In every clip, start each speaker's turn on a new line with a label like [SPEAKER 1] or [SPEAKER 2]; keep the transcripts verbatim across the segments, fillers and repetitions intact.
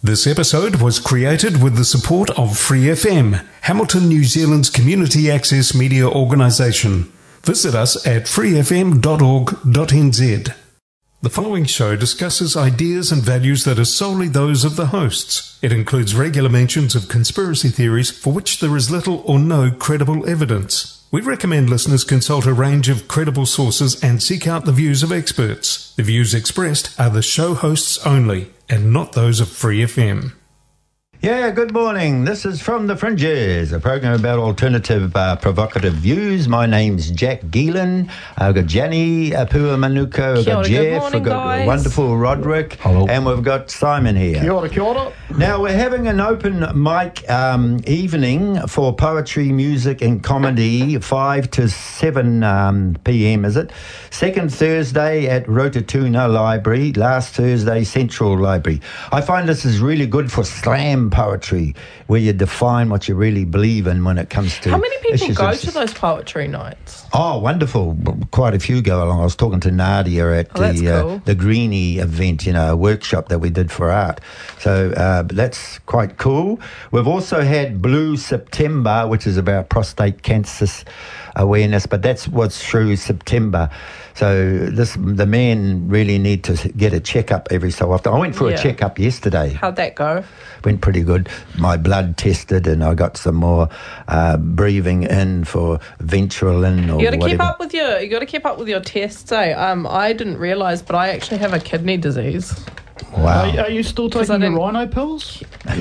[SPEAKER 1] This episode was created with the support of Free F M, Hamilton, New Zealand's community access media organisation. Visit us at free f m dot org dot n z. The following show discusses ideas and values that are solely those of the hosts. It includes regular mentions of conspiracy theories for which there is little or no credible evidence. We recommend listeners consult a range of credible sources and seek out the views of experts. The views expressed are the show hosts only, and not those of Free F M.
[SPEAKER 2] Yeah, good morning. This is From the Fringes, a program about alternative, uh, provocative views. My name's Jack Geelan. I've got Jenny Apua Manuka. I've got Jeff.
[SPEAKER 3] Morning,
[SPEAKER 2] we've got
[SPEAKER 3] guys.
[SPEAKER 2] wonderful Roderick.
[SPEAKER 4] Hello.
[SPEAKER 2] And we've got Simon here.
[SPEAKER 4] Kia ora, kia ora.
[SPEAKER 2] Now, we're having an open mic um, evening for poetry, music and comedy, five to seven um, p m, is it? Second Thursday at Rototuna Library, last Thursday, Central Library. I find this is really good for slam poetry, where you define what you really believe in when it comes to
[SPEAKER 3] How many people
[SPEAKER 2] issues
[SPEAKER 3] go
[SPEAKER 2] of-
[SPEAKER 3] to those poetry nights?
[SPEAKER 2] Oh, wonderful. Quite a few go along. I was talking to Nadia at
[SPEAKER 3] Oh, that's
[SPEAKER 2] the uh,
[SPEAKER 3] cool.
[SPEAKER 2] the Greenie event, you know, a workshop that we did for art. So uh, that's quite cool. We've also had Blue September, which is about prostate cancer awareness, but that's what's through September. So this the men really need to get a checkup every so often. I went for
[SPEAKER 3] Yeah.
[SPEAKER 2] a checkup yesterday.
[SPEAKER 3] How'd that go?
[SPEAKER 2] Went pretty good. My blood tested, and I got some more uh, breathing in for Ventralin or
[SPEAKER 3] You got to
[SPEAKER 2] whatever.
[SPEAKER 3] keep up with your. You got to keep up with your tests. Eh? Um, I didn't realise, but I actually have a kidney disease.
[SPEAKER 2] Wow.
[SPEAKER 4] Are, are you still
[SPEAKER 3] 'Cause I
[SPEAKER 4] taking the
[SPEAKER 3] didn't-
[SPEAKER 4] rhino pills?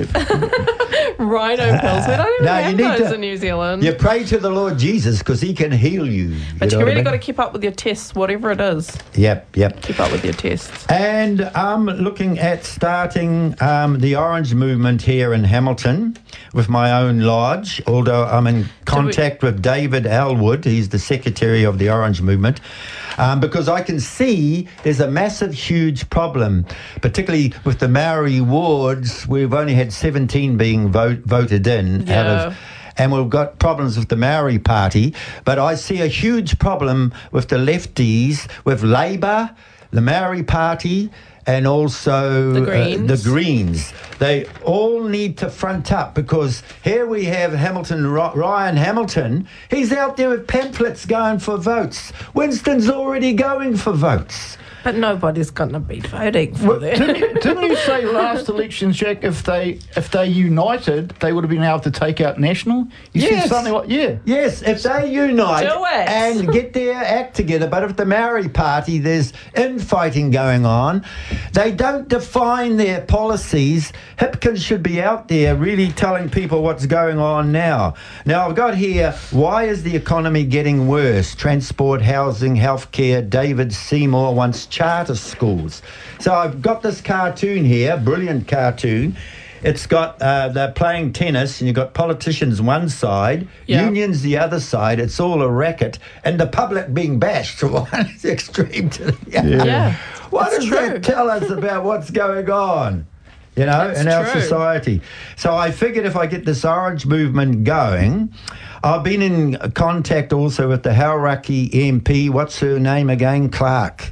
[SPEAKER 3] Rhino pills. We don't even
[SPEAKER 2] No,
[SPEAKER 3] have
[SPEAKER 2] you need
[SPEAKER 3] those
[SPEAKER 2] to-
[SPEAKER 3] in New Zealand.
[SPEAKER 2] You pray to the Lord Jesus because he can heal you.
[SPEAKER 3] but
[SPEAKER 2] know
[SPEAKER 3] you
[SPEAKER 2] what I
[SPEAKER 3] really
[SPEAKER 2] mean?
[SPEAKER 3] got to keep up with your tests, whatever it is.
[SPEAKER 2] Yep, yep.
[SPEAKER 3] Keep up with your tests.
[SPEAKER 2] And I'm looking at starting um, the Orange Movement here in Hamilton with my own lodge, although I'm in contact with David Elwood. He's the secretary of the Orange Movement. Um, because I can see there's a massive, huge problem, particularly with the Maori wards. We've only had seventeen being vote, voted in out
[SPEAKER 3] Yeah.
[SPEAKER 2] of... And we've got problems with the Maori Party. But I see a huge problem with the lefties, with Labour, the Maori Party, and also
[SPEAKER 3] The
[SPEAKER 2] uh,
[SPEAKER 3] Greens.
[SPEAKER 2] the Greens. They all need to front up, because here we have Hamilton, Ryan Hamilton. He's out there with pamphlets going for votes. Winston's already going for votes.
[SPEAKER 3] But nobody's going to be voting for
[SPEAKER 4] Well,
[SPEAKER 3] that.
[SPEAKER 4] didn't, you, didn't you say last election, Jack, if they if they united, they would have been able to take out National? You
[SPEAKER 2] Yes.
[SPEAKER 4] said something like, yeah.
[SPEAKER 2] Yes, if they unite
[SPEAKER 3] Do it.
[SPEAKER 2] and get their act together, but if the Maori Party, there's infighting going on, they don't define their policies. Hipkins should be out there really telling people what's going on now. Now, I've got here, why is the economy getting worse? Transport, housing, healthcare. David Seymour wants charter schools. So I've got this cartoon here, brilliant cartoon. It's got, uh, they're playing tennis, and you've got politicians one side,
[SPEAKER 3] Yeah.
[SPEAKER 2] unions the other side. It's all a racket, and the public being bashed from one extreme to the other.
[SPEAKER 3] Yeah,
[SPEAKER 2] What
[SPEAKER 3] it's
[SPEAKER 2] does
[SPEAKER 3] true.
[SPEAKER 2] that tell us about what's going on, you know,
[SPEAKER 3] It's
[SPEAKER 2] in our
[SPEAKER 3] true.
[SPEAKER 2] society? So I figured if I get this Orange Movement going, I've been in contact also with the Hauraki M P. What's her name again? Clark.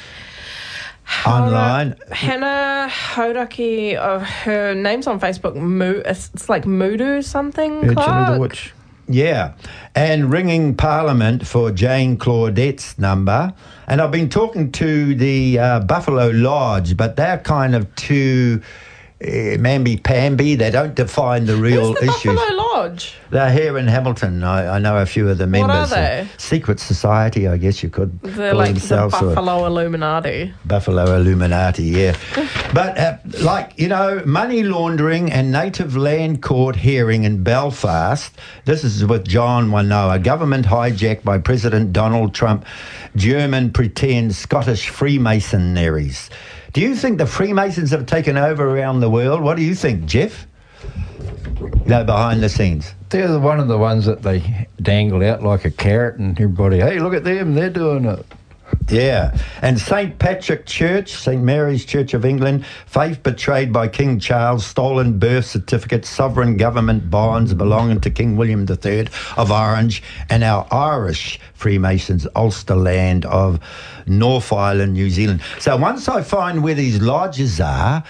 [SPEAKER 2] Online.
[SPEAKER 3] Hannah Hodaki, uh, her name's on Facebook. Mo- it's, it's like Mudu something.
[SPEAKER 4] Yeah,
[SPEAKER 3] Clark?
[SPEAKER 4] Jenny the Witch.
[SPEAKER 2] Yeah, and ringing Parliament for Jane Claudette's number. And I've been talking to the uh, Buffalo Lodge, but they're kind of too uh, mamby-pamby. They don't define the real
[SPEAKER 3] Who's the
[SPEAKER 2] issues.
[SPEAKER 3] Buffalo Lodge?
[SPEAKER 2] They're here in Hamilton. I, I know a few of the members.
[SPEAKER 3] What are they?
[SPEAKER 2] Uh, Secret Society, I guess you could
[SPEAKER 3] They're
[SPEAKER 2] call
[SPEAKER 3] like the
[SPEAKER 2] themselves. or-
[SPEAKER 3] Buffalo Illuminati.
[SPEAKER 2] Buffalo Illuminati, yeah. But, uh, like, you know, money laundering and native land court hearing in Belfast. This is with John Wanoa. Government hijacked by President Donald Trump. German pretend Scottish Freemasonries. Do you think the Freemasons have taken over around the world? What do you think, Jeff? No, behind the scenes.
[SPEAKER 5] They're the one of the ones that they dangle out like a carrot, and everybody, hey, look at them, they're doing it.
[SPEAKER 2] Yeah. And Saint Patrick Church, Saint Mary's Church of England, faith betrayed by King Charles, stolen birth certificates, sovereign government bonds belonging to King William the Third of Orange, and our Irish Freemasons, Ulsterland of North Island, New Zealand. So once I find where these lodges are,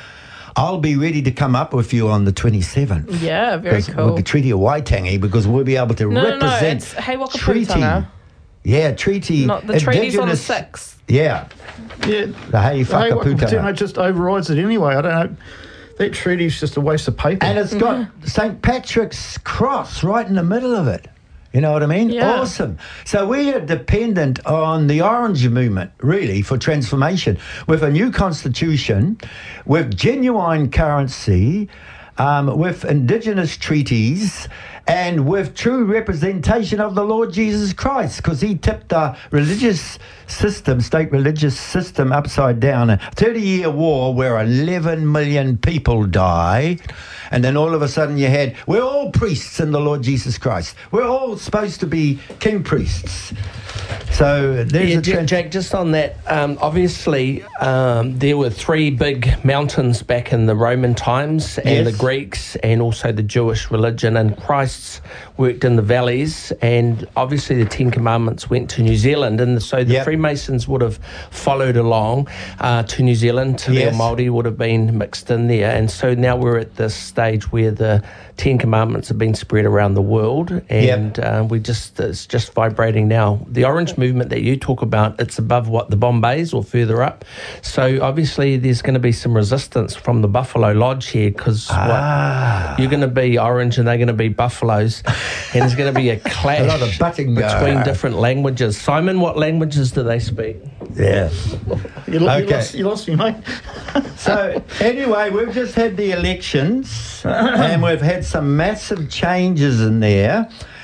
[SPEAKER 2] I'll be ready to come up with you on the twenty-seventh.
[SPEAKER 3] Yeah, very cool.
[SPEAKER 2] With the Treaty of Waitangi, because we'll be able to
[SPEAKER 3] no,
[SPEAKER 2] represent
[SPEAKER 3] no, no, it's Hei Waka
[SPEAKER 2] treaty.
[SPEAKER 3] Putanga.
[SPEAKER 2] Yeah, treaty.
[SPEAKER 3] Not the treaty's on the
[SPEAKER 2] Indigenous-
[SPEAKER 3] sixth.
[SPEAKER 2] Yeah,
[SPEAKER 4] Yeah.
[SPEAKER 2] the Hei
[SPEAKER 4] Hey, what,
[SPEAKER 2] Whakaputanga.
[SPEAKER 4] it just overrides it anyway. I don't know. That treaty's just a waste of paper.
[SPEAKER 2] And it's got Saint Patrick's cross right in the middle of it. You know what I mean?
[SPEAKER 3] Yeah.
[SPEAKER 2] Awesome. So we are dependent on the Orange movement, really, for transformation. With a new constitution, with genuine currency, um, with Indigenous treaties, and with true representation of the Lord Jesus Christ, because he tipped the religious system, state religious system, upside down. A thirty-year war where eleven million people died, and then all of a sudden you had, we're all priests in the Lord Jesus Christ. We're all supposed to be king priests. So there's
[SPEAKER 6] Yeah,
[SPEAKER 2] a
[SPEAKER 6] Jack,
[SPEAKER 2] trans-
[SPEAKER 6] Jack, just on that, um, obviously um, there were three big mountains back in the Roman times, and
[SPEAKER 2] Yes.
[SPEAKER 6] the Greeks, and also the Jewish religion, and Christ's worked in the valleys, and obviously the Ten Commandments went to New Zealand, and so the
[SPEAKER 2] Yep.
[SPEAKER 6] Freemasons would have followed along uh, to New Zealand. Te Reo
[SPEAKER 2] Yes.
[SPEAKER 6] Māori would have been mixed in there, and so now we're at this stage where the Ten Commandments have been spread around the world, and
[SPEAKER 2] Yep.
[SPEAKER 6] uh, we just it's just vibrating now. The Orange movement that you talk about, it's above what the Bombays or further up. So obviously there's going to be some resistance from the Buffalo Lodge here, because
[SPEAKER 2] Ah.
[SPEAKER 6] you're going to be Orange and they're going to be Buffaloes, and there's going to be a clash
[SPEAKER 2] A lot of butting,
[SPEAKER 6] between
[SPEAKER 2] uh,
[SPEAKER 6] different languages. Simon, what languages do they speak?
[SPEAKER 2] Yeah.
[SPEAKER 4] you, lo- you
[SPEAKER 2] Okay.
[SPEAKER 4] lost, you lost me, mate.
[SPEAKER 2] So anyway, we've just had the elections, and we've had some massive changes in there,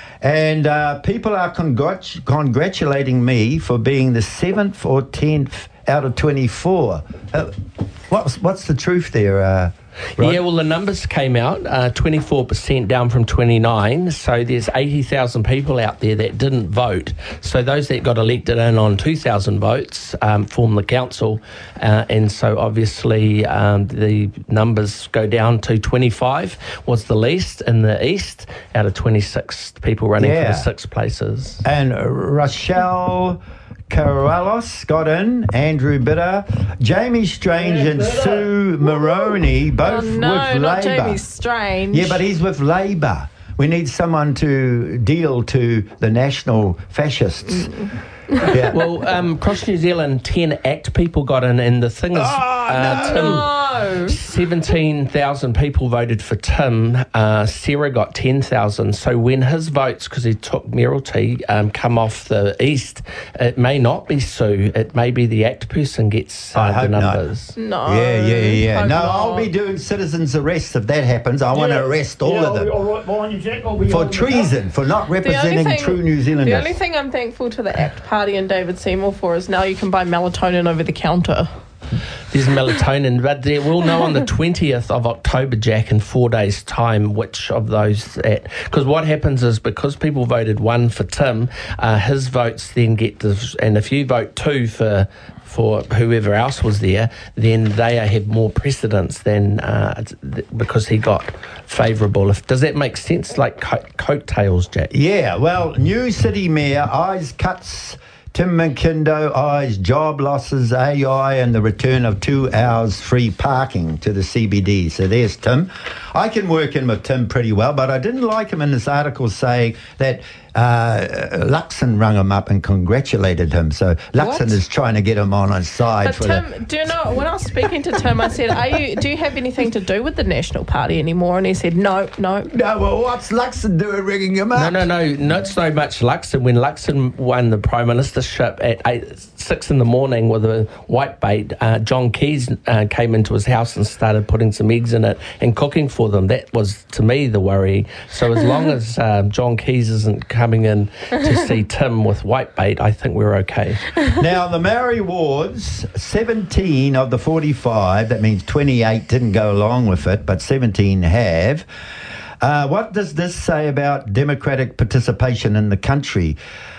[SPEAKER 2] and uh, people are congrat- congratulating me for being the seventh or tenth out of twenty-four. Uh, what's what's the truth there? Uh, Rod?
[SPEAKER 6] Yeah, well, the numbers came out, uh, twenty-four percent down from twenty-nine. So there's eighty thousand people out there that didn't vote. So those that got elected in on two thousand votes um, form the council. Uh, and so obviously um, the numbers go down to twenty-five was the least in the east out of twenty-six people running
[SPEAKER 2] Yeah.
[SPEAKER 6] for the six places.
[SPEAKER 2] And Rochelle Carvalhos got in, Andrew Bitter, Jamie Strange and Sue Maroney,
[SPEAKER 3] Oh,
[SPEAKER 2] both
[SPEAKER 3] no,
[SPEAKER 2] with
[SPEAKER 3] not
[SPEAKER 2] Labour.
[SPEAKER 3] Jamie Strange.
[SPEAKER 2] Yeah, but he's with Labour. We need someone to deal to the national fascists. Yeah.
[SPEAKER 6] Well, um, across New Zealand, ten ACT people got in, and the thing is, uh, Tim,
[SPEAKER 3] No.
[SPEAKER 6] seventeen thousand people voted for Tim. Uh, Sarah got ten thousand. So when his votes, because he took mayoralty, um, come off the east, it may not be Sue. It may be the ACT person gets uh,
[SPEAKER 2] I
[SPEAKER 6] the
[SPEAKER 2] hope not.
[SPEAKER 6] numbers.
[SPEAKER 3] No.
[SPEAKER 2] Yeah, yeah, yeah.
[SPEAKER 3] Hope
[SPEAKER 2] No,
[SPEAKER 3] not.
[SPEAKER 2] I'll be doing citizens' arrests if that happens. I want to arrest all
[SPEAKER 4] yeah,
[SPEAKER 2] of
[SPEAKER 4] I'll be
[SPEAKER 2] them
[SPEAKER 4] all right behind you, Jack. I'll be
[SPEAKER 2] for
[SPEAKER 4] on the
[SPEAKER 2] treason, for not
[SPEAKER 3] The only
[SPEAKER 2] representing
[SPEAKER 3] thing-
[SPEAKER 2] true New Zealanders.
[SPEAKER 3] The only thing I'm thankful to the ACT Party and David Seymour for is now you can buy melatonin over the counter.
[SPEAKER 6] There's melatonin, but there, we'll know on the twentieth of October, Jack, in four days' time, which of those that. Because what happens is because people voted one for Tim, uh, his votes then get the. And if you vote two for. For whoever else was there, then they have more precedence than uh, because he got favourable. If does that make sense? Like co- coattails, Jack.
[SPEAKER 2] Yeah, well, new city mayor, eyes cuts, Tim McKindo, eyes job losses, A I, and the return of two hours free parking to the C B D. So there's Tim. I can work in with Tim pretty well, but I didn't like him in this article saying that uh, Luxon rung him up and congratulated him. So Luxon
[SPEAKER 3] What?
[SPEAKER 2] is trying to get him on his side
[SPEAKER 3] But
[SPEAKER 2] for
[SPEAKER 3] Tim,
[SPEAKER 2] the...
[SPEAKER 3] do you know, when I was speaking to Tim, I said, Are you, do you have anything to do with the National Party anymore? And he said, no, no.
[SPEAKER 2] No, well, what's Luxon doing ringing him
[SPEAKER 6] No,
[SPEAKER 2] up?
[SPEAKER 6] no, no, not so much Luxon. When Luxon won the Prime Ministership at eight, six in the morning with a white bait, uh, John Keys uh, came into his house and started putting some eggs in it and cooking for them. That was, to me, the worry. So as long as uh, John Keys isn't coming in to see Tim with white bait, I think we're okay.
[SPEAKER 2] Now, the Maori wards, seventeen of the forty-five, that means twenty-eight didn't go along with it, but seventeen have. Uh, what does this say about democratic participation in the country?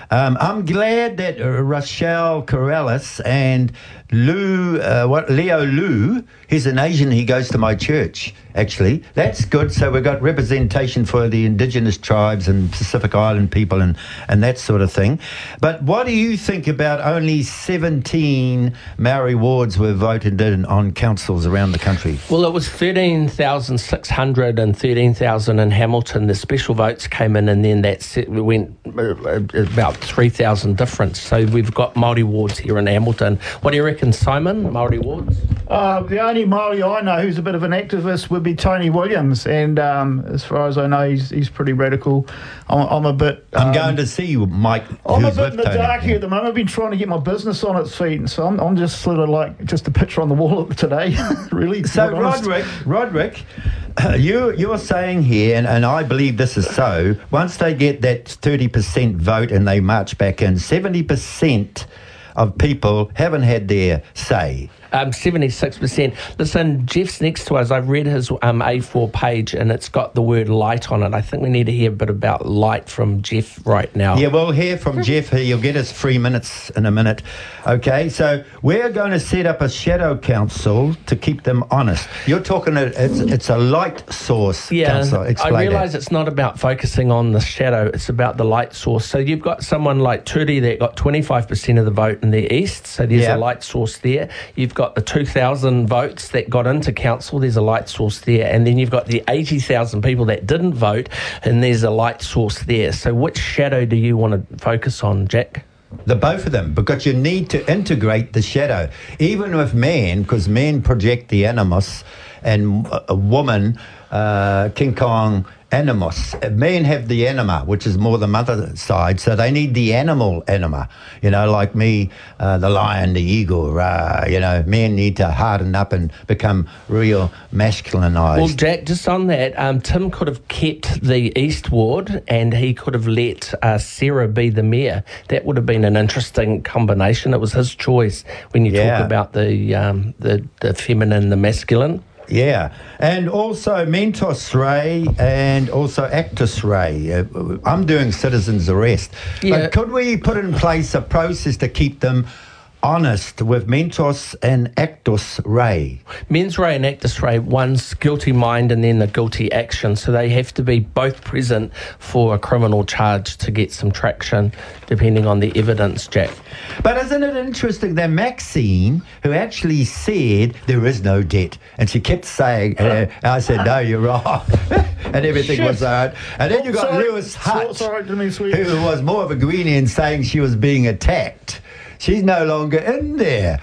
[SPEAKER 2] Um, I'm glad that uh, Rochelle Corrales and Lou, uh, what Leo Lou, he's an Asian, he goes to my church, actually. That's good. So we've got representation for the indigenous tribes and Pacific Island people and, and that sort of thing. But what do you think about only seventeen Maori wards were voted in on councils around the country?
[SPEAKER 6] Well, it was thirteen thousand six hundred and thirteen thousand in Hamilton. The special votes came in, and then that set, we went uh, about three thousand difference. So we've got Māori wards here in Hamilton. What do you reckon, Simon, Māori wards?
[SPEAKER 4] Uh, the only Māori I know who's a bit of an activist would be Tony Williams, and um, as far as I know, he's he's pretty radical. I'm, I'm a bit... Um,
[SPEAKER 2] I'm going to see you, Mike.
[SPEAKER 4] I'm a
[SPEAKER 2] who's
[SPEAKER 4] bit in the
[SPEAKER 2] with Tony.
[SPEAKER 4] dark here at the moment. I've been trying to get my business on its feet, and so I'm, I'm just sort of like just a picture on the wall today, really. to
[SPEAKER 2] So,
[SPEAKER 4] be honest.
[SPEAKER 2] Roderick, Roderick, uh, you, you're saying here, and, and I believe this is so, once they get that thirty percent vote and they march back in, seventy percent of people haven't had their say.
[SPEAKER 6] Um, seventy-six percent. Listen, Jeff's next to us. I've read his um, A four page, and it's got the word light on it. I think we need to hear a bit about light from Jeff right now.
[SPEAKER 2] Yeah, we'll hear from Jeff here. You'll get us three minutes in a minute. Okay, so we're going to set up a shadow council to keep them honest. You're talking, a, it's, it's a light source
[SPEAKER 6] Yeah,
[SPEAKER 2] council. Explain
[SPEAKER 6] I realise
[SPEAKER 2] that.
[SPEAKER 6] it's not about focusing on the shadow, it's about the light source. So you've got someone like Turi that got twenty-five percent of the vote in the east, so there's
[SPEAKER 2] Yeah.
[SPEAKER 6] a light source there. You've got the two thousand votes that got into council, there's a light source there. And then you've got the eighty thousand people that didn't vote, and there's a light source there. So which shadow do you want to focus on, Jack?
[SPEAKER 2] The both of them, because you need to integrate the shadow. Even with men, because men project the animus, and a, a woman, uh, King Kong animus. Men have the anima, which is more the mother side, so they need the animal anima. You know, like me, uh, the lion, the eagle, uh, you know, men need to harden up and become real masculinized.
[SPEAKER 6] Well, Jack, just on that, um, Tim could have kept the East Ward and he could have let uh, Sarah be the mayor. That would have been an interesting combination. It was his choice when you
[SPEAKER 2] Yeah.
[SPEAKER 6] talk about the, um, the the feminine, the masculine.
[SPEAKER 2] Yeah, and also Mentos Ray and also Actus Ray. Uh, I'm doing citizens arrest.
[SPEAKER 6] Yeah.
[SPEAKER 2] But could we put in place a process to keep them honest with Mentos and Actus Ray?
[SPEAKER 6] Mens rea and actus rea, one's guilty mind and then the guilty action. So they have to be both present for a criminal charge to get some traction, depending on the evidence, Jack.
[SPEAKER 2] But isn't it interesting that Maxine, who actually said there is no debt, and she kept saying, uh, I said, no, you're wrong, and everything was all right. And then you got
[SPEAKER 4] Sorry,
[SPEAKER 2] Lewis
[SPEAKER 4] so-
[SPEAKER 2] Hutt,
[SPEAKER 4] sorry to me, sweet.
[SPEAKER 2] who was more of a greenie saying she was being attacked. She's no longer in there.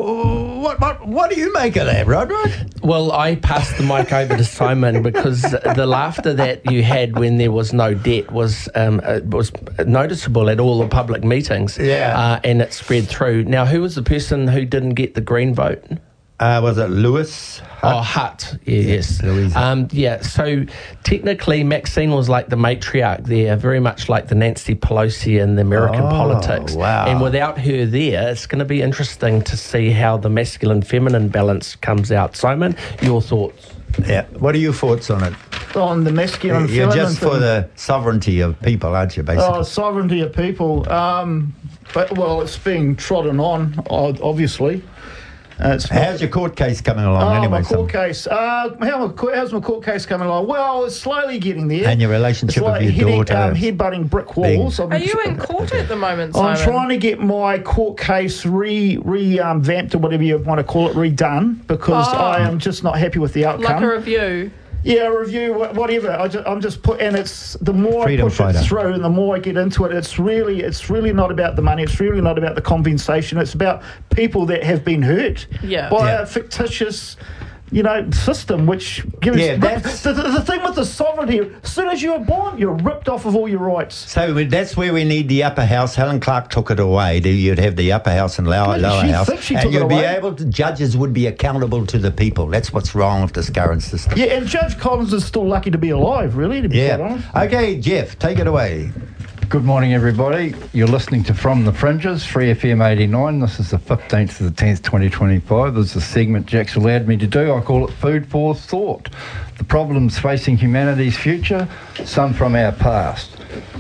[SPEAKER 2] What, what, what do you make of that, Roderick?
[SPEAKER 6] Well, I passed the mic over to Simon because the laughter that you had when there was no debt was um, uh, was noticeable at all the public meetings.
[SPEAKER 2] Yeah.
[SPEAKER 6] Uh, and it spread through. Now, who was the person who didn't get the green vote?
[SPEAKER 2] Uh, was it Lewis Hutt?
[SPEAKER 6] Oh, Hutt. Yeah, yes.
[SPEAKER 2] Louisa.
[SPEAKER 6] Um, yeah, so technically Maxine was like the matriarch there, very much like the Nancy Pelosi in the American
[SPEAKER 2] Oh,
[SPEAKER 6] politics.
[SPEAKER 2] wow.
[SPEAKER 6] And without her there, it's going to be interesting to see how the masculine-feminine balance comes out. Simon, your thoughts?
[SPEAKER 2] Yeah. What are your thoughts on it?
[SPEAKER 4] On the masculine
[SPEAKER 2] You're
[SPEAKER 4] feminine
[SPEAKER 2] just for
[SPEAKER 4] thing.
[SPEAKER 2] the sovereignty of people, aren't you, basically?
[SPEAKER 4] Oh, sovereignty of people. Um, but well, it's being trodden on, o- obviously. Uh, it's
[SPEAKER 2] How's your court case coming along
[SPEAKER 4] Oh,
[SPEAKER 2] anyway?
[SPEAKER 4] my
[SPEAKER 2] Simon?
[SPEAKER 4] court case. Uh, how, how's my court case coming along? Well, it's slowly getting there.
[SPEAKER 2] And your relationship
[SPEAKER 4] it's like
[SPEAKER 2] with your
[SPEAKER 4] hitting,
[SPEAKER 2] daughter
[SPEAKER 4] Um, headbutting brick walls. I'm
[SPEAKER 3] Are you in court at the moment, Simon?
[SPEAKER 4] I'm trying to get my court case re re um, vamped or whatever you want to call it, redone, because
[SPEAKER 3] Oh.
[SPEAKER 4] I am just not happy with the
[SPEAKER 3] Like
[SPEAKER 4] outcome.
[SPEAKER 3] a review?
[SPEAKER 4] Yeah, review, wha- whatever. I just, I'm just put, and it's the more
[SPEAKER 2] Freedom
[SPEAKER 4] I push
[SPEAKER 2] fighter.
[SPEAKER 4] it through, and the more I get into it, it's really, it's really not about the money. It's really not about the compensation. It's about people that have been hurt
[SPEAKER 3] Yeah.
[SPEAKER 4] by
[SPEAKER 2] Yeah.
[SPEAKER 4] a fictitious, you know, system. Which gives
[SPEAKER 2] Yeah, that's-
[SPEAKER 4] the, the, the thing with the sovereignty. As soon as you're born, you're ripped off of all your rights.
[SPEAKER 2] So we- that's where we need the upper house. Helen Clark took it away. You'd have the upper house and lower,
[SPEAKER 4] Well,
[SPEAKER 2] lower
[SPEAKER 4] she
[SPEAKER 2] house.
[SPEAKER 4] thinks she
[SPEAKER 2] and
[SPEAKER 4] took it
[SPEAKER 2] you'd be
[SPEAKER 4] away.
[SPEAKER 2] able to, judges would be accountable to the people. That's what's wrong with this current system.
[SPEAKER 4] Yeah, and Judge Collins is still lucky to be alive. Really, to be quite
[SPEAKER 2] Yeah.
[SPEAKER 4] honest.
[SPEAKER 2] Okay, Jeff, take it away.
[SPEAKER 5] Good morning, everybody. You're listening to From the Fringes, Free F M eighty-nine. This is the fifteenth to the tenth, twenty twenty-five. This is a segment Jack's allowed me to do. I call it Food for Thought. The problems facing humanity's future, some from our past.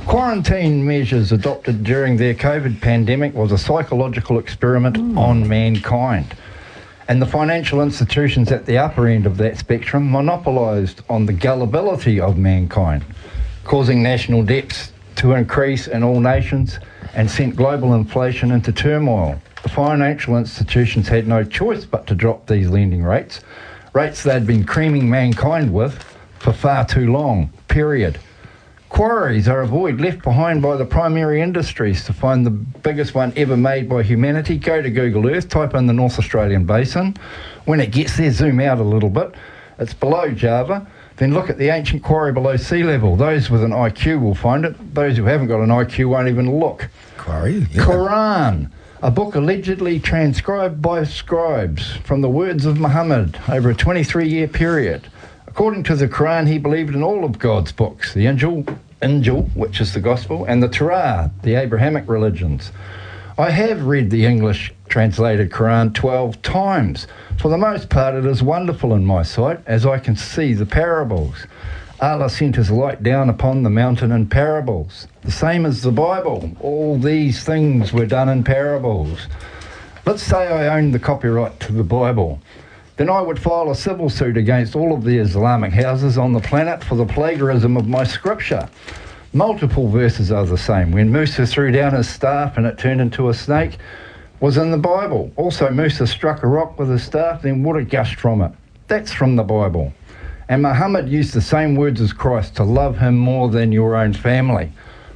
[SPEAKER 5] Quarantine measures adopted during their COVID pandemic was a psychological experiment mm. on mankind. And the financial institutions at the upper end of that spectrum monopolised on the gullibility of mankind, causing national debts to increase in all nations and sent global inflation into turmoil. The financial institutions had no choice but to drop these lending rates, rates they'd been creaming mankind with for far too long, period. Quarries are a void left behind by the primary industries. To find the biggest one ever made by humanity, go to Google Earth, type in the North Australian Basin. When it gets there, zoom out a little bit. It's below Java. Then look at the ancient quarry below sea level. Those with an I Q will find it. Those who haven't got an I Q won't even look.
[SPEAKER 2] Quarry? Yeah.
[SPEAKER 5] Quran, a book allegedly transcribed by scribes from the words of Muhammad over a twenty-three year period. According to the Quran, he believed in all of God's books, the Injil, Injil, which is the Gospel, and the Torah, the Abrahamic religions. I have read the English translated Quran twelve times. For the most part, it is wonderful in my sight, as I can see the parables. Allah sent his light down upon the mountain in parables. The same as the Bible. All these things were done in parables. Let's say I owned the copyright to the Bible. Then I would file a civil suit against all of the Islamic houses on the planet for the plagiarism of my scripture. Multiple verses are the same. When Musa threw down his staff and it turned into a snake, was in the Bible. Also, Musa struck a rock with his staff, then water gushed from it. That's from the Bible. And Muhammad used the same words as Christ, to love him more than your own family.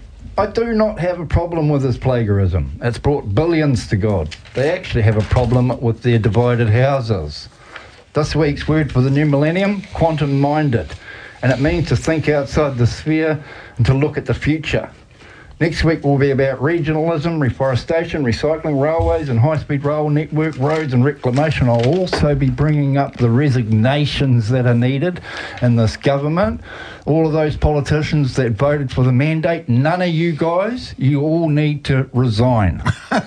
[SPEAKER 5] I do not have a problem with his plagiarism. It's brought billions to God. They actually have a problem with their divided houses. This week's word for the new millennium, quantum-minded. And it means to think outside the sphere and to look at the future. Next week will be about regionalism, reforestation, recycling, railways and high-speed rail network, roads and reclamation. I'll also be bringing up the resignations that are needed in this government. All of those politicians that voted for the mandate, none of you guys, you all need to resign.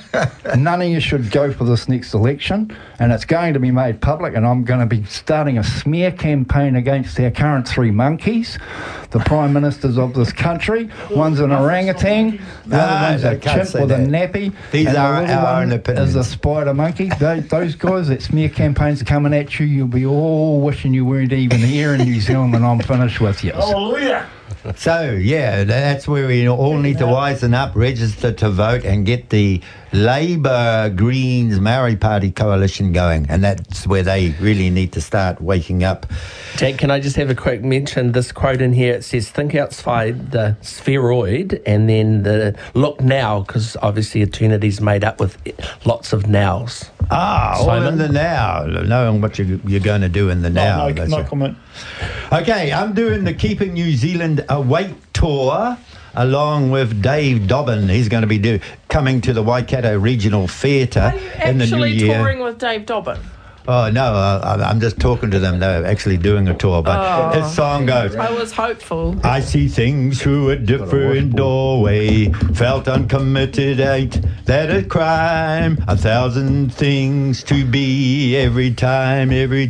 [SPEAKER 5] None of you should go for this next election, and it's going to be made public, and I'm going to be starting a smear campaign against our current three monkeys, the prime ministers of this country. One's an orangutan, the other one's a chimp with a nappy.
[SPEAKER 2] These
[SPEAKER 5] and
[SPEAKER 2] are
[SPEAKER 5] the
[SPEAKER 2] our own
[SPEAKER 5] one
[SPEAKER 2] opinions.
[SPEAKER 5] is a spider monkey. Those, those guys, that smear campaign's coming at you, you'll be all wishing you weren't even here in New Zealand when I'm finished with you.
[SPEAKER 4] Hallelujah.
[SPEAKER 2] So, yeah, that's where we all need to wisen up, register to vote and get the Labour Greens Maori Party coalition going. And that's where they really need to start waking up.
[SPEAKER 6] Jack, can I just have a quick mention? This quote in here, it says, think outside the spheroid, and then the look now, because obviously eternity's made up with lots of nows.
[SPEAKER 2] Ah, all
[SPEAKER 6] Simon?
[SPEAKER 2] in the now, knowing what you, you're going to do in the now.
[SPEAKER 4] No, no, no comment.
[SPEAKER 2] Okay, I'm doing the Keeping New Zealand Awake tour along with Dave Dobbin. He's going to be do, coming to the Waikato Regional Theatre in the new
[SPEAKER 3] Actually
[SPEAKER 2] year.
[SPEAKER 3] touring with Dave Dobbin.
[SPEAKER 2] Oh, no, uh, I'm just talking to them. They're actually doing a tour. But
[SPEAKER 3] Oh.
[SPEAKER 2] his song goes,
[SPEAKER 3] I was hopeful.
[SPEAKER 2] I see things through a different doorway. Felt uncommitted ain't that a crime? A thousand things to be every time, every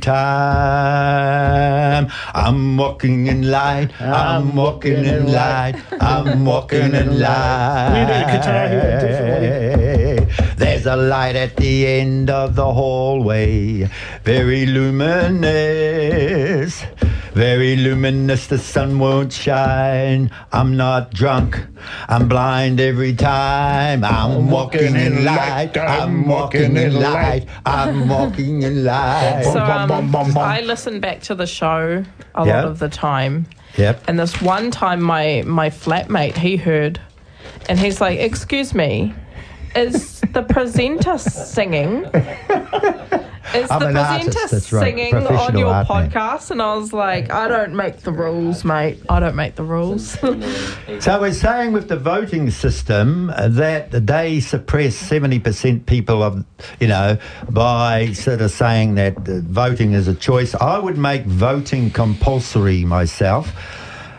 [SPEAKER 2] time. I'm walking in light, I'm walking in light, I'm walking in light.
[SPEAKER 4] We do guitar here, definitely.
[SPEAKER 2] There's a light at the end of the hallway, very luminous. Very luminous, the sun won't shine. I'm not drunk, I'm blind every time. I'm walking in light, I'm walking in light, I'm walking in light.
[SPEAKER 3] So um, I listen back to the show a
[SPEAKER 2] Yep.
[SPEAKER 3] lot of the time.
[SPEAKER 2] Yep.
[SPEAKER 3] And this one time my, my flatmate, he heard, and he's like, excuse me, is the presenter singing? Is
[SPEAKER 2] I'm
[SPEAKER 3] the
[SPEAKER 2] an
[SPEAKER 3] presenter
[SPEAKER 2] artist, that's right,
[SPEAKER 3] singing on
[SPEAKER 2] professional
[SPEAKER 3] your
[SPEAKER 2] art man.
[SPEAKER 3] podcast? And I was like, I don't make the rules, mate. I don't make the rules.
[SPEAKER 2] So we're saying with the voting system uh, that they suppress seventy percent people of, you know, by sort of saying that uh, voting is a choice. I would make voting compulsory myself.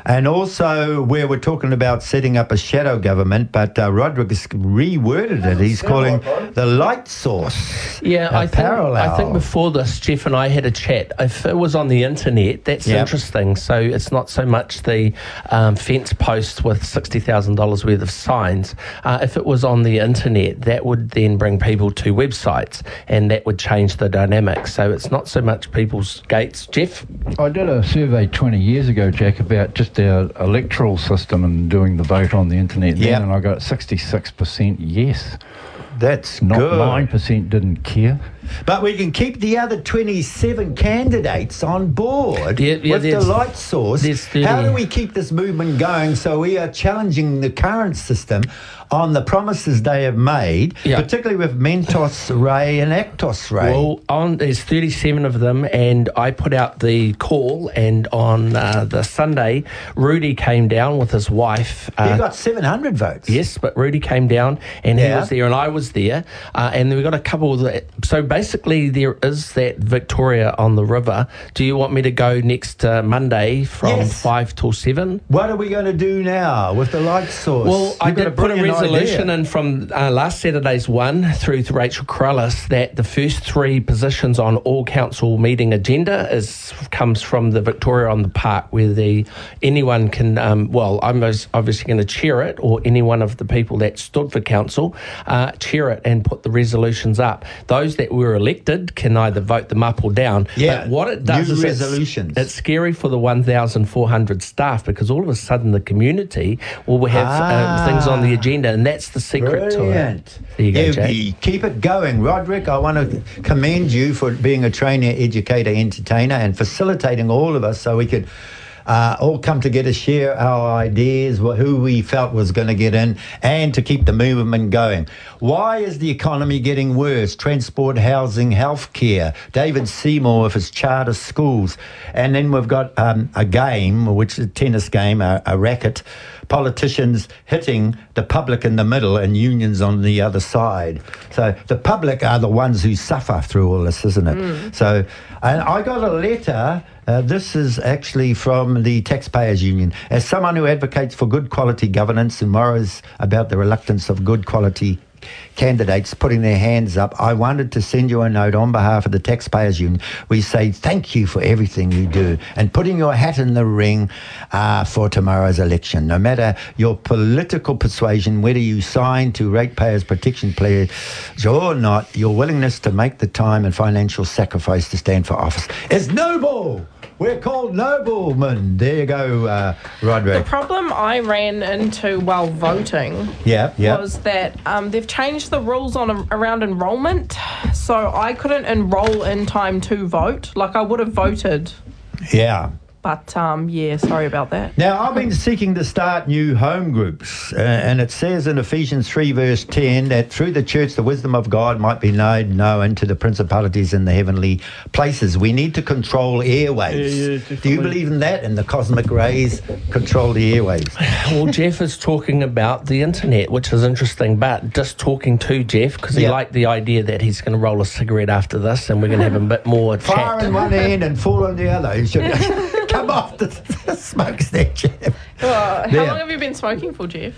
[SPEAKER 2] And also, where we're talking about setting up a shadow government, but uh, Roderick has reworded it. He's calling the light source.
[SPEAKER 6] Yeah,
[SPEAKER 2] a
[SPEAKER 6] I think,
[SPEAKER 2] parallel.
[SPEAKER 6] I think before this, Jeff and I had a chat. If it was on the internet, that's
[SPEAKER 2] Yep.
[SPEAKER 6] interesting. So it's not so much the um, fence post with sixty thousand dollars worth of signs. Uh, if it was on the internet, that would then bring people to websites, and that would change the dynamic. So it's not so much people's gates. Jeff?
[SPEAKER 5] I did a survey twenty years ago, Jack, about just our electoral system and doing the vote on the internet then,
[SPEAKER 2] Yep.
[SPEAKER 5] and I got sixty-six percent yes.
[SPEAKER 2] That's
[SPEAKER 5] Not
[SPEAKER 2] good.
[SPEAKER 5] nine percent didn't care.
[SPEAKER 2] But we can keep the other twenty-seven candidates on board
[SPEAKER 6] Yeah, yeah,
[SPEAKER 2] with the
[SPEAKER 6] there's-
[SPEAKER 2] light source.
[SPEAKER 6] there's thirty.
[SPEAKER 2] How do we keep this movement going so we are challenging the current system on the promises they have made,
[SPEAKER 6] Yeah.
[SPEAKER 2] particularly with Mentos Ray and Actos Ray?
[SPEAKER 6] Well, on there's thirty-seven of them, and I put out the call, and on uh, the Sunday, Rudy came down with his wife. Uh,
[SPEAKER 2] you got seven hundred votes.
[SPEAKER 6] Yes, but Rudy came down and he
[SPEAKER 2] Yeah.
[SPEAKER 6] was there and I was there. Uh, and then we got a couple of the, so basically there is that Victoria on the river. Do you want me to go next uh, Monday from
[SPEAKER 2] Yes.
[SPEAKER 6] five till seven?
[SPEAKER 2] What are we going to do now with the light source?
[SPEAKER 6] Well, I
[SPEAKER 2] You've got
[SPEAKER 6] did put a
[SPEAKER 2] brilliant
[SPEAKER 6] resolution
[SPEAKER 2] idea.
[SPEAKER 6] in from uh, last Saturday's one through to Rachel Corrales that the first three positions on all council meeting agenda is comes from the Victoria on the Park, where the anyone can. Um, well, I'm most obviously going to chair it, or any one of the people that stood for council uh, chair it and put the resolutions up. Those that were elected can either vote them up or down.
[SPEAKER 2] Yeah,
[SPEAKER 6] But what it does
[SPEAKER 2] new
[SPEAKER 6] is
[SPEAKER 2] resolutions.
[SPEAKER 6] It's, it's scary for the one thousand four hundred staff, because all of a sudden the community will have
[SPEAKER 2] Ah.
[SPEAKER 6] um, things on the agenda, and that's the secret
[SPEAKER 2] Brilliant.
[SPEAKER 6] to it. There you go, Jake.
[SPEAKER 2] Evie, keep it going. Roderick, I want to commend you for being a trainer, educator, entertainer, and facilitating all of us so we could uh, all come together, share our ideas, wh- who we felt was going to get in, and to keep the movement going. Why is the economy getting worse? Transport, housing, healthcare. David Seymour with his charter schools. And then we've got um, a game, which is a tennis game, a, a racket. Politicians hitting the public in the middle and unions on the other side. So the public are the ones who suffer through all this, isn't it? Mm. So, and I got a letter. Uh, this is actually from the Taxpayers Union. As someone who advocates for good quality governance and worries about the reluctance of good quality candidates putting their hands up, I wanted to send you a note on behalf of the Taxpayers Union. We say thank you for everything you do and putting your hat in the ring uh, for tomorrow's election. No matter your political persuasion, whether you sign to Ratepayers Protection Pledge or not, your willingness to make the time and financial sacrifice to stand for office is noble. We're called noblemen. There you go, uh,
[SPEAKER 3] The
[SPEAKER 2] Roderick.
[SPEAKER 3] problem I ran into while voting
[SPEAKER 2] Yeah, yeah.
[SPEAKER 3] was that um, they've changed the rules on around enrolment, so I couldn't enroll in time to vote. Like I would have voted,
[SPEAKER 2] Yeah.
[SPEAKER 3] but um, yeah, sorry about that.
[SPEAKER 2] Now, I've been seeking to start new home groups, uh, and it says in Ephesians three, verse ten, that through the church the wisdom of God might be known, known to the principalities in the heavenly places. We need to control airwaves.
[SPEAKER 4] Yeah, yeah,
[SPEAKER 2] Do you
[SPEAKER 4] definitely.
[SPEAKER 2] believe in that? And the cosmic rays control the airwaves.
[SPEAKER 6] Well, Jeff is talking about the internet, which is interesting, but just talking to Jeff, because he
[SPEAKER 2] Yeah.
[SPEAKER 6] liked the idea that he's going to roll a cigarette after this and we're going to have a bit more
[SPEAKER 2] Fire
[SPEAKER 6] chat.
[SPEAKER 2] in one end and fall on the other. You should come off the, the smokestack, Jeff.
[SPEAKER 3] Well, how
[SPEAKER 2] There.
[SPEAKER 3] long have you been smoking for, Jeff?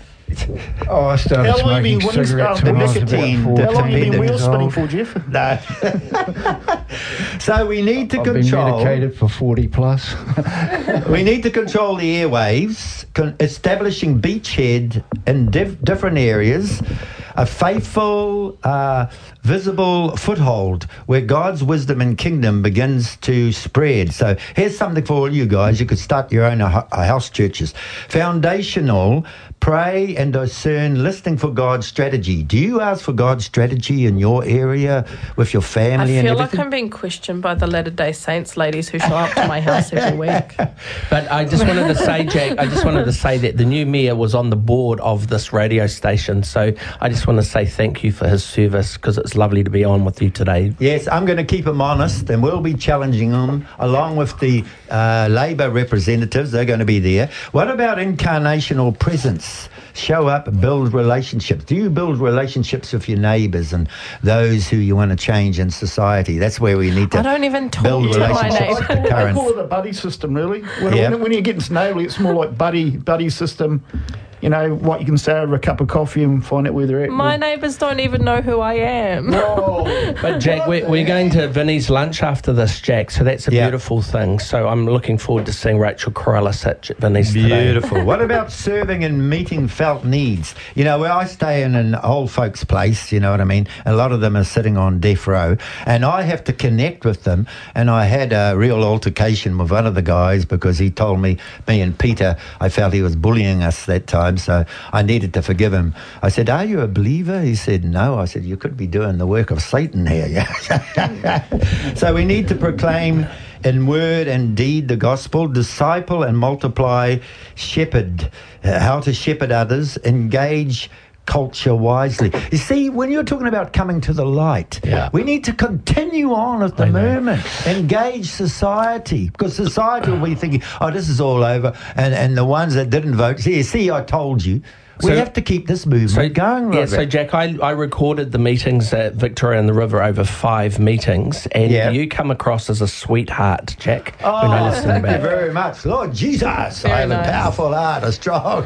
[SPEAKER 5] Oh, I started
[SPEAKER 4] How long have you
[SPEAKER 5] smoking
[SPEAKER 4] been
[SPEAKER 5] cigarettes
[SPEAKER 4] winning
[SPEAKER 5] when I was
[SPEAKER 2] stuff?
[SPEAKER 5] about
[SPEAKER 2] Nicotine
[SPEAKER 5] fourteen
[SPEAKER 4] How long have you been wheel
[SPEAKER 5] years
[SPEAKER 4] spinning
[SPEAKER 5] old.
[SPEAKER 4] for, Jeff?
[SPEAKER 2] No. So we need to
[SPEAKER 5] I've been
[SPEAKER 2] control.
[SPEAKER 5] medicated for forty plus.
[SPEAKER 2] We need to control the airwaves, con- establishing beachhead in diff- different areas, a faithful, uh, visible foothold where God's wisdom and kingdom begins to spread. So here's something for all you guys. You could start your own uh, house churches. Foundational, pray and discern, listening for God's strategy. Do you ask for God's strategy in your area with your
[SPEAKER 3] I
[SPEAKER 2] family and
[SPEAKER 3] feel like
[SPEAKER 2] everything?
[SPEAKER 3] I'm being questioned by the Latter-day Saints ladies who show up to my house every week.
[SPEAKER 6] But I just wanted to say, Jack, I just wanted to say that the new mayor was on the board of this radio station, so I just just want to say thank you for his service, because it's lovely to be on with you today.
[SPEAKER 2] Yes, I'm going to keep him honest, and we'll be challenging him along with the uh, Labour representatives. They're going to be there. What about incarnational presence? Show up, build relationships. Do you build relationships with your neighbours and those who you want to change in society? That's where we need to
[SPEAKER 3] I don't even talk
[SPEAKER 2] build
[SPEAKER 3] to my
[SPEAKER 2] relationships.
[SPEAKER 3] neighbours.
[SPEAKER 2] with the
[SPEAKER 4] I
[SPEAKER 2] current.
[SPEAKER 4] call it a buddy system, really. When,
[SPEAKER 2] Yeah.
[SPEAKER 4] when, when you're getting snowbally, it's more like buddy buddy system. You know, what you can say over a cup of coffee and find out where they're at.
[SPEAKER 3] My neighbours don't even know who I am.
[SPEAKER 6] But Jack, we're, we're going to Vinny's lunch after this, Jack, so that's a
[SPEAKER 2] Yeah.
[SPEAKER 6] beautiful thing. So I'm looking forward to seeing Rachel Corrales at Vinny's today.
[SPEAKER 2] Beautiful. What about serving and meeting felt needs? You know, where I stay in an old folks' place, you know what I mean? A lot of them are sitting on death row, and I have to connect with them. And I had a real altercation with one of the guys because he told me, me and Peter, I felt he was bullying us that time, so I needed to forgive him. I said, "Are you a believer?" He said, "No." I said, "You could be doing the work of Satan here." So we need to proclaim in word and deed the gospel, disciple and multiply, shepherd, uh, how to shepherd others, engage culture wisely. You see, when you're talking about coming to the light,
[SPEAKER 6] Yeah.
[SPEAKER 2] we need to continue on at the
[SPEAKER 6] I know.
[SPEAKER 2] moment, engage society, because society will be thinking, oh, this is all over, and, and the ones that didn't vote, see, see, I told you. We
[SPEAKER 6] So-
[SPEAKER 2] have to keep this movement going,
[SPEAKER 6] Yeah,
[SPEAKER 2] Robert.
[SPEAKER 6] so Jack, I, I recorded the meetings at Victoria and the River, over five meetings, and
[SPEAKER 2] Yeah.
[SPEAKER 6] you come across as a sweetheart, Jack,
[SPEAKER 2] Oh,
[SPEAKER 6] when I listen
[SPEAKER 2] thank
[SPEAKER 6] back.
[SPEAKER 2] you very much. Lord Jesus,
[SPEAKER 3] Very
[SPEAKER 2] I have
[SPEAKER 3] nice.
[SPEAKER 2] a powerful heart, a strong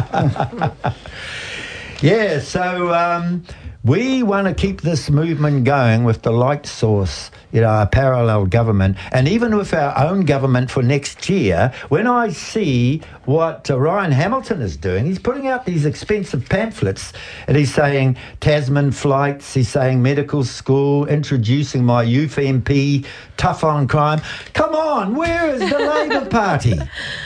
[SPEAKER 2] Yeah, so um, we want to keep this movement going with the light source, you know, our parallel government, and even with our own government for next year. When I see what uh, Ryan Hamilton is doing, he's putting out these expensive pamphlets, and he's saying Tasman flights, he's saying medical school, introducing my youth M P, tough on crime. Come on, where is the Labour Party?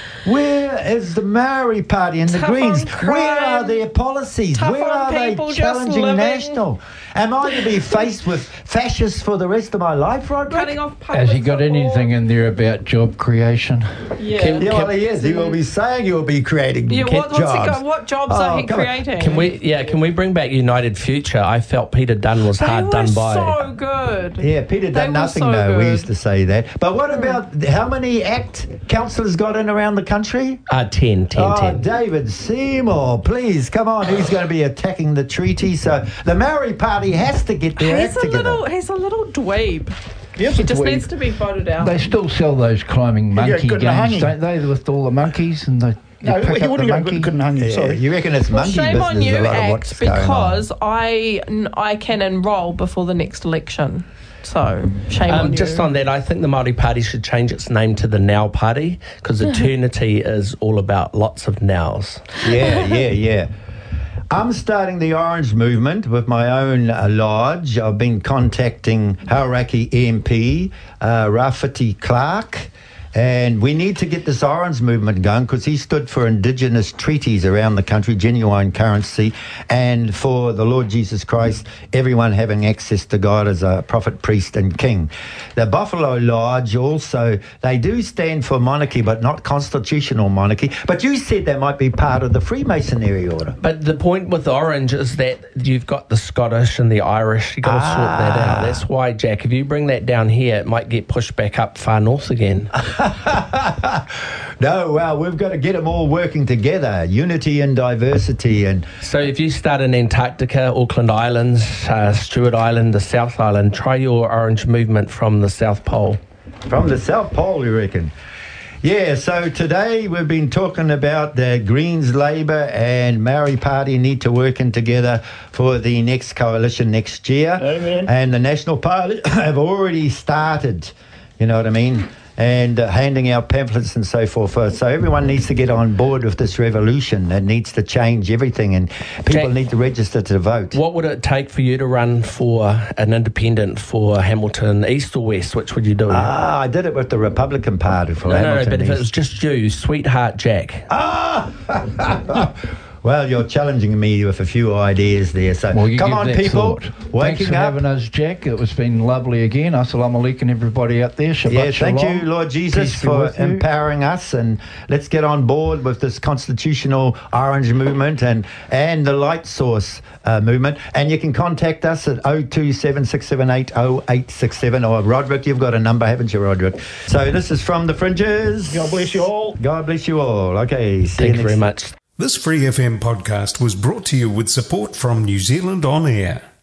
[SPEAKER 2] Where is the Maori Party and the
[SPEAKER 3] Tough
[SPEAKER 2] Greens?
[SPEAKER 3] on crime.
[SPEAKER 2] Where are their policies?
[SPEAKER 3] Tough
[SPEAKER 2] Where
[SPEAKER 3] on
[SPEAKER 2] are they
[SPEAKER 3] people just
[SPEAKER 2] challenging
[SPEAKER 3] living.
[SPEAKER 2] National? Am I to be faced with fascists for the rest of my life, Roderick?
[SPEAKER 3] Cutting off public
[SPEAKER 5] Has he got
[SPEAKER 3] support.
[SPEAKER 5] anything in there about job creation?
[SPEAKER 3] Yeah.
[SPEAKER 6] Can-
[SPEAKER 2] Yeah, well, he is. He will be saying he will be creating
[SPEAKER 3] yeah,
[SPEAKER 2] ke-
[SPEAKER 3] what, what's
[SPEAKER 2] jobs.
[SPEAKER 3] he got, what jobs
[SPEAKER 2] Oh,
[SPEAKER 3] are he
[SPEAKER 2] come on.
[SPEAKER 3] creating?
[SPEAKER 6] Can we, yeah, can we bring back United Future? I felt Peter Dunn was
[SPEAKER 3] They
[SPEAKER 6] hard
[SPEAKER 3] were
[SPEAKER 6] done by.
[SPEAKER 3] so good.
[SPEAKER 2] Yeah, Peter
[SPEAKER 3] They
[SPEAKER 2] done
[SPEAKER 3] were
[SPEAKER 2] nothing,
[SPEAKER 3] so
[SPEAKER 2] though. We
[SPEAKER 3] good.
[SPEAKER 2] used to say that. But what about how many ACT councillors got in around the country?
[SPEAKER 6] Uh, ten, ten,
[SPEAKER 2] Oh,
[SPEAKER 6] ten.
[SPEAKER 2] David Seymour, please, come on. Who's going to be attacking the treaty? So the Maori Party has to get their
[SPEAKER 3] He's
[SPEAKER 2] act
[SPEAKER 3] a
[SPEAKER 2] together.
[SPEAKER 3] little, he's a little dweeb.
[SPEAKER 4] Yes,
[SPEAKER 3] He
[SPEAKER 4] it's
[SPEAKER 3] just
[SPEAKER 4] weird.
[SPEAKER 3] needs to be voted out.
[SPEAKER 5] They still sell those climbing
[SPEAKER 4] Yeah,
[SPEAKER 5] monkey
[SPEAKER 4] good
[SPEAKER 5] games,
[SPEAKER 4] hanging.
[SPEAKER 5] don't they? With all the monkeys and the you
[SPEAKER 4] No,
[SPEAKER 5] pick
[SPEAKER 4] he
[SPEAKER 5] up
[SPEAKER 4] wouldn't
[SPEAKER 5] the
[SPEAKER 4] go
[SPEAKER 5] monkey.
[SPEAKER 4] good, couldn't hang you,
[SPEAKER 2] Yeah,
[SPEAKER 4] sorry.
[SPEAKER 2] you reckon it's
[SPEAKER 3] Well,
[SPEAKER 2] monkey
[SPEAKER 3] shame
[SPEAKER 2] business?
[SPEAKER 3] on you,
[SPEAKER 2] a lot of
[SPEAKER 3] Act,
[SPEAKER 2] what's going on.
[SPEAKER 3] because I, n- I can enrol before the next election. So, shame
[SPEAKER 6] Um,
[SPEAKER 3] on you.
[SPEAKER 6] just on that, I think the Māori Party should change its name to the Now Party, because eternity is all about lots of nows.
[SPEAKER 2] Yeah, yeah, yeah. I'm starting the Orange Movement with my own uh, lodge. I've been contacting Hauraki M P, uh, Rafferty Clark, and we need to get this Orange Movement going because he stood for Indigenous treaties around the country, genuine currency, and for the Lord Jesus Christ, everyone having access to God as a prophet, priest, and king. The Buffalo Lodge also, they do stand for monarchy, but not constitutional monarchy. But you said they might be part of the Freemasonry order.
[SPEAKER 6] But the point with Orange is that you've got the Scottish and the Irish. You've got to sort that
[SPEAKER 2] Ah.
[SPEAKER 6] out. That's why, Jack, if you bring that down here, it might get pushed back up far north again.
[SPEAKER 2] No, well, we've got to get them all working together, unity and diversity. And
[SPEAKER 6] So if you start in Antarctica, Auckland Islands, uh, Stewart Island, the South Island, try your Orange Movement from the South Pole.
[SPEAKER 2] from the South Pole, you reckon? Yeah, so today we've been talking about the Greens, Labour and Maori Party need to work in together for the next coalition next year.
[SPEAKER 4] Amen.
[SPEAKER 2] And the National Party have already started, you know what I mean, and uh, handing out pamphlets and so forth. Uh, So everyone needs to get on board with this revolution. It needs to change everything, and people
[SPEAKER 6] Jack,
[SPEAKER 2] need to register to vote.
[SPEAKER 6] What would it take for you to run for an independent for Hamilton, East or West? Which would you do?
[SPEAKER 2] Ah, I did it with the Republican Party for
[SPEAKER 6] no, no, no,
[SPEAKER 2] Hamilton
[SPEAKER 6] but if it
[SPEAKER 2] East.
[SPEAKER 6] was just you, sweetheart Jack.
[SPEAKER 2] Ah! Well, you're challenging me with a few ideas there. So
[SPEAKER 5] Well, you
[SPEAKER 2] come
[SPEAKER 5] give
[SPEAKER 2] on,
[SPEAKER 5] that
[SPEAKER 2] people.
[SPEAKER 5] thought. Thanks
[SPEAKER 2] Waking
[SPEAKER 5] for
[SPEAKER 2] up.
[SPEAKER 5] having us, Jack. It was been lovely again. Assalamu alaikum, everybody out there. Shabbat
[SPEAKER 2] Yeah, thank
[SPEAKER 5] shalom.
[SPEAKER 2] you, Lord Jesus,
[SPEAKER 5] Peace be
[SPEAKER 2] for
[SPEAKER 5] with you.
[SPEAKER 2] empowering us, and let's get on board with this constitutional orange movement and, and the light source uh, movement. And you can contact us at oh two seven six seven eight oh eight six seven, or Roderick, you've got a number, haven't you, Roderick? So this is From the Fringes.
[SPEAKER 4] God bless you all.
[SPEAKER 2] God bless you all. Okay, see
[SPEAKER 6] Thank you
[SPEAKER 2] next
[SPEAKER 6] very much.
[SPEAKER 1] This Free F M podcast was brought to you with support from New Zealand On Air.